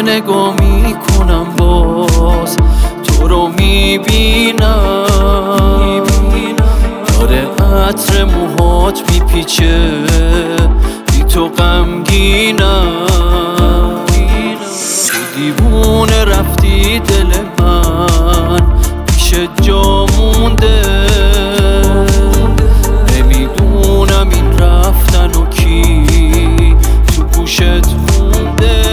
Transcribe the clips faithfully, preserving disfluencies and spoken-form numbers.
که نگاه میکنم باز تو رو میبینم، داره عطر موهات میپیچه بی تو غمگینم. تو دیوونه رفتی دل من پیش جا مونده، نمیدونم این رفتن و کی تو گوشت مونده.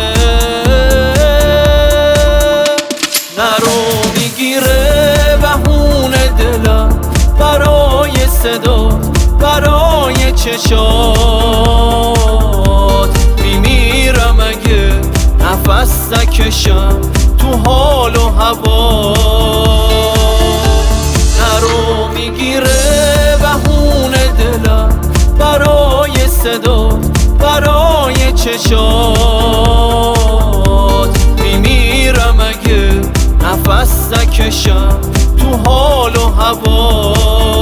نرو میگیره بهونه دلم برای صدا، برای چشات میمیرم اگه نفس نکشم تو حال و هوا. نرو میگیره بهونه دلم برای صدا، برای چشات میمیرم اگه نفس نکشم تو حال و هوا.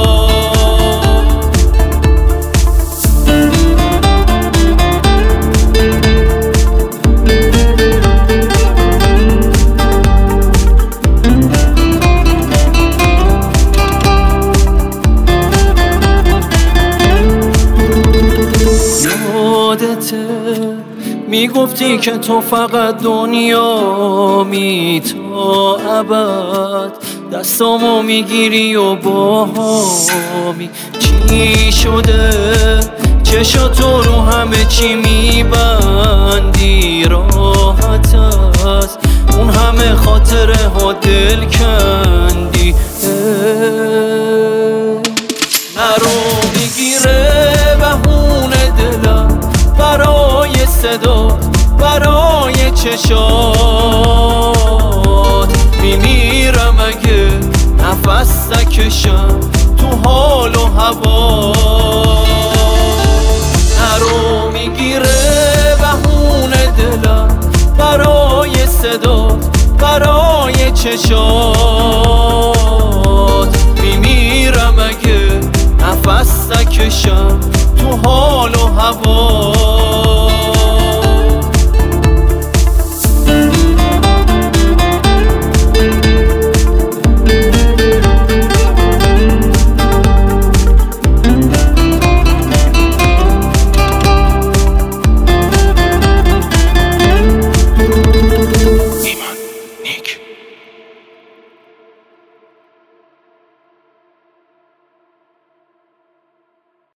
میگفتی که تو فقط دنیا می تا ابد، دستامو میگیری و باهامی. چی شده چشاتو رو همه چی میبندی؟ راحت است اون همه خاطره ها دل کندی. نرو میگیره بهونه دلم برای صدا، برای چشات میمیرم اگه نفس نکشم تو حال و هوا. نرو میگیره بهونه دلم برای صدا، برای چشات میمیرم اگه نفس نکشم تو حال و هوا.